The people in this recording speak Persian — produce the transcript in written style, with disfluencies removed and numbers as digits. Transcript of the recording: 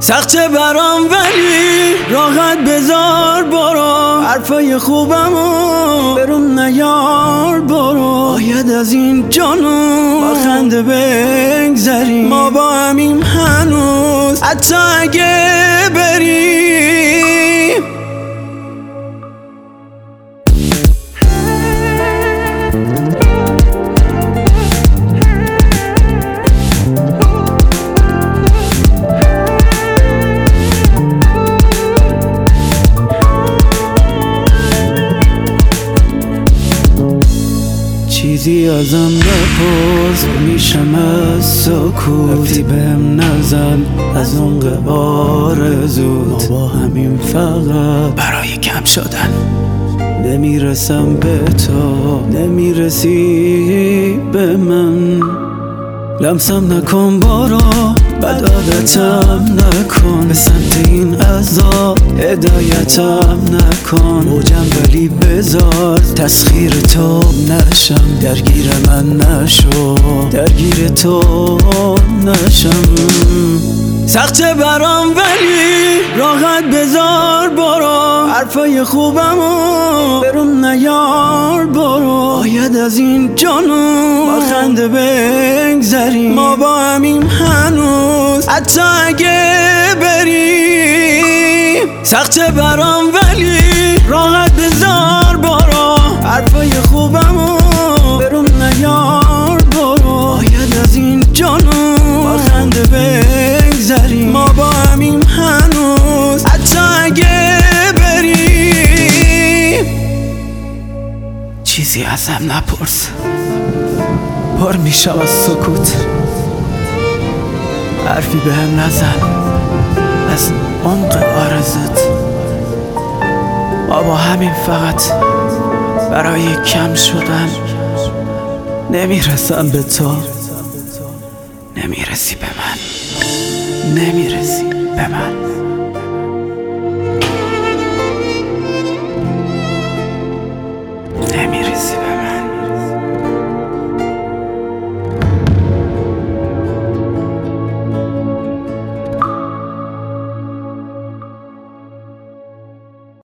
سخته برام ولی راحت بذار برو، حرفای خوبمو برون نیار برو. باید از این جانو با خنده بگذریم، ما با همیم هنوز حتی اگه بریم. چیزی ازم بپرس میشم از سکوت، رفتی بهم نزن از اون آرزوت. ما با همین فقط برای کم شدن نمیرسم به تو، نمیرسی به من. لمسم نکن برو، بد عادتم نکن، به سمت این عذاب هدایتم نکن. موجم ولی بذار تسخیر تو نشم، درگیر من نشو، درگیر تو نشم. سخته برام ولی راحت بذار برو، حرفای خوبمو برون نیار برو. باید از این جانو با خنده بگذریم، ما با همیم هنوز حتی اگه بریم. سخته برام ولی راحت بذار برو، حرفای خوبمو برون نیار برو. باید از این جانو با خنده بگذریم، ما با همیم هنوز حتی اگه بریم. چیزی ازم نپرس، پر میشم از سکوت، حرفی بهم نزن از عمق آرزوت. ما با همین فقط برای کم شدن نمیرسم به تو، نمیرسی به من، نمیرسی به من. نمیرسی به من.